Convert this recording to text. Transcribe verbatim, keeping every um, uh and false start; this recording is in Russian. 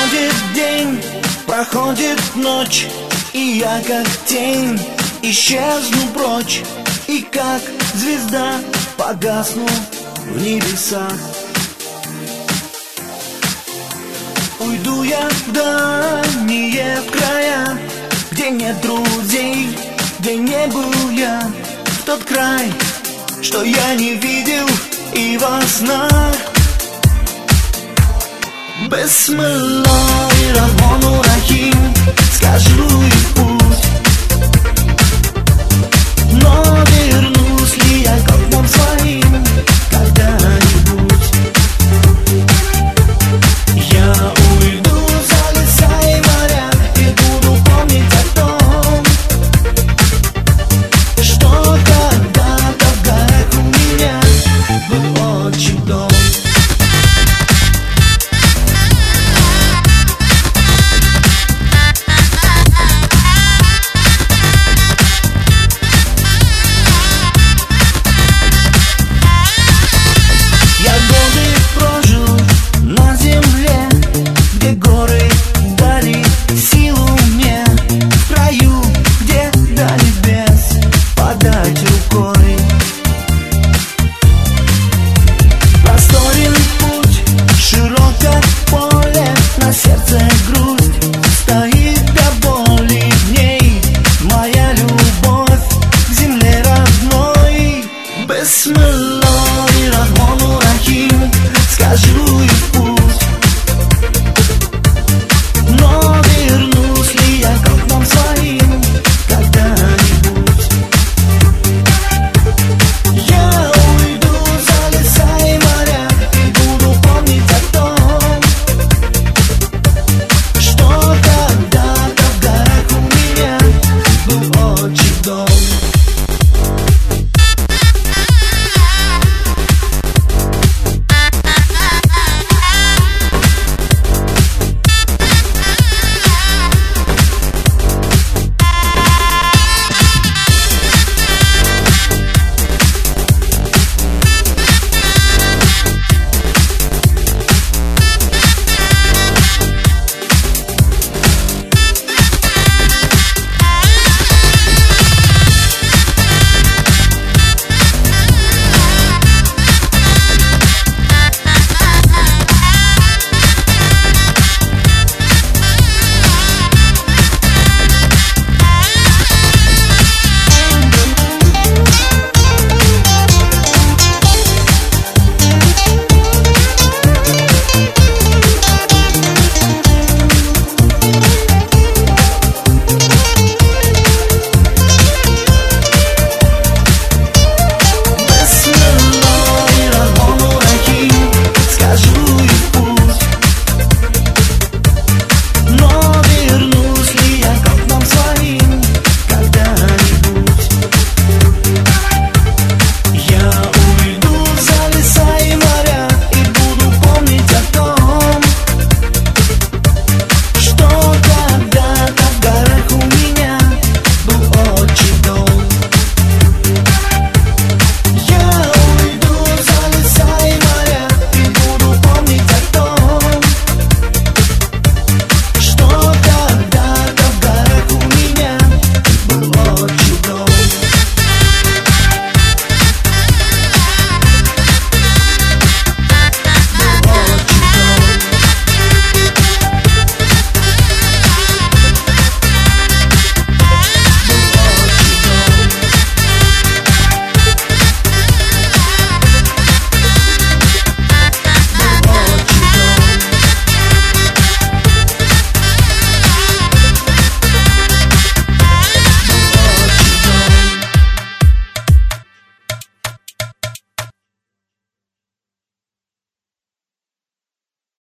Проходит день, проходит ночь, и я как тень исчезну прочь, и как звезда погасну в небесах. Уйду я в дальние края, где нет друзей, где не был я, в тот край, что я не видел и во снах. Бисмилlah рахману рахим, скажу и пусть. Но вернусь ли я к окнам своим когда-нибудь? Я уйду за леса и моря и буду помнить о том, что когда-то в горах у меня был отчий дом. Сердце грусть стоит.